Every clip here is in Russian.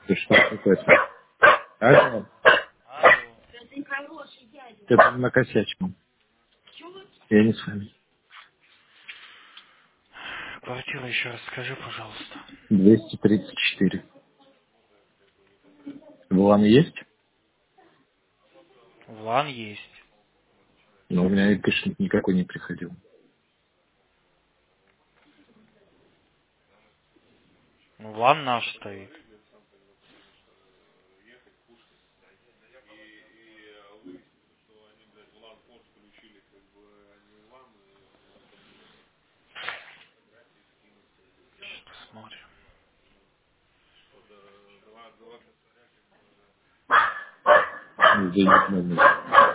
Ты что такое? Алло, Алло. ты там накосячил. Я не с вами. Квартиру еще раз скажи, пожалуйста. 234. Вулан есть? Ван есть. Но у меня пишет никакой не приходил. Ван наш стоит. Сейчас посмотрим. Да.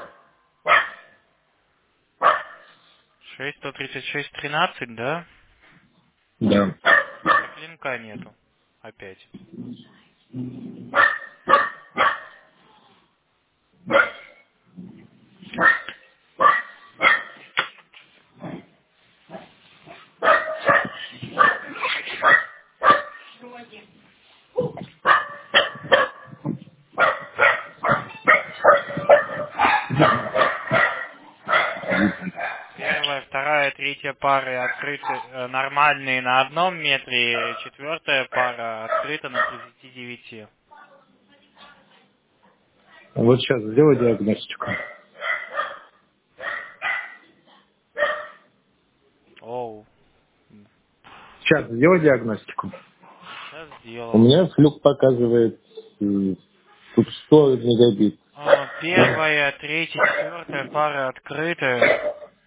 6-136-13, да? Да. Так линка нету. Опять. Первая, вторая, третья пары открыты нормальные на 1 метре, четвертая пара открыта на 39. Вот сейчас сделай диагностику. Оу. Сейчас сделай диагностику. Сейчас У сделаю. меня флюк показывает тут 100 мегабит. Первая, третья, четвертая пара открыты.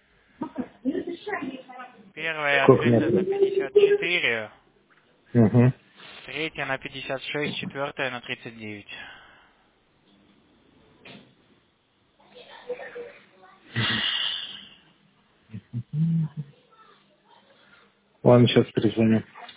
Первая Сколько открыта на метров? 54, Угу. третья на 56, четвертая на 39. Ладно, сейчас перезвоню.